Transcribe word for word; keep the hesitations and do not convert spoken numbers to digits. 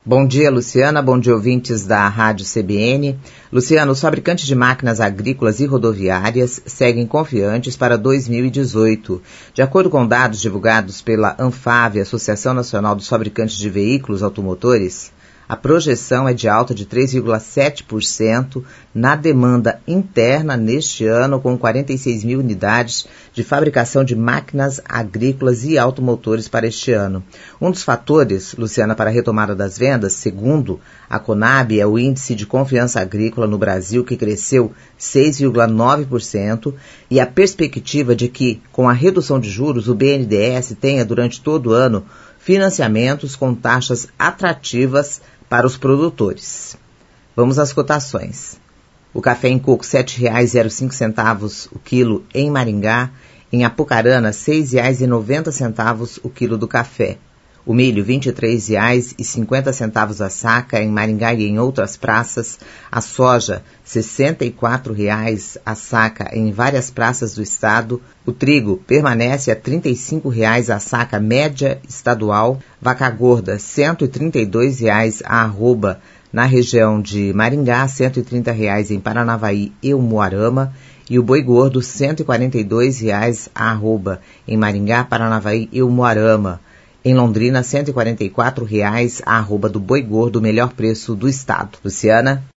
Bom dia, Luciana. Bom dia, ouvintes da Rádio C B N. Luciana, os fabricantes de máquinas agrícolas e rodoviárias seguem confiantes para dois mil e dezoito. De acordo com dados divulgados pela ANFAVEA, Associação Nacional dos Fabricantes de Veículos Automotores, a projeção é de alta de três vírgula sete por cento na demanda interna neste ano, com quarenta e seis mil unidades de fabricação de máquinas agrícolas e automotores para este ano. Um dos fatores, Luciana, para a retomada das vendas, segundo a Conab, é o Índice de Confiança Agrícola no Brasil, que cresceu seis vírgula nove por cento, e a perspectiva de que, com a redução de juros, o B N D E S tenha durante todo o ano financiamentos com taxas atrativas para os produtores. Vamos às cotações. O café em coco sete reais e cinco centavos o quilo em Maringá, em Apucarana seis reais e noventa centavos o quilo do café. O milho vinte e três reais e cinquenta centavos a saca em Maringá e em outras praças. A soja sessenta e quatro reais a saca em várias praças do estado. O trigo permanece a trinta e cinco reais a saca média estadual. Vaca gorda cento e trinta e dois reais a arroba na região de Maringá, cento e trinta reais em Paranavaí e Umuarama. E o boi gordo cento e quarenta e dois reais a arroba em Maringá, Paranavaí e Umuarama. Em Londrina, cento e quarenta e quatro reais a arroba do boi gordo, o melhor preço do estado. Luciana?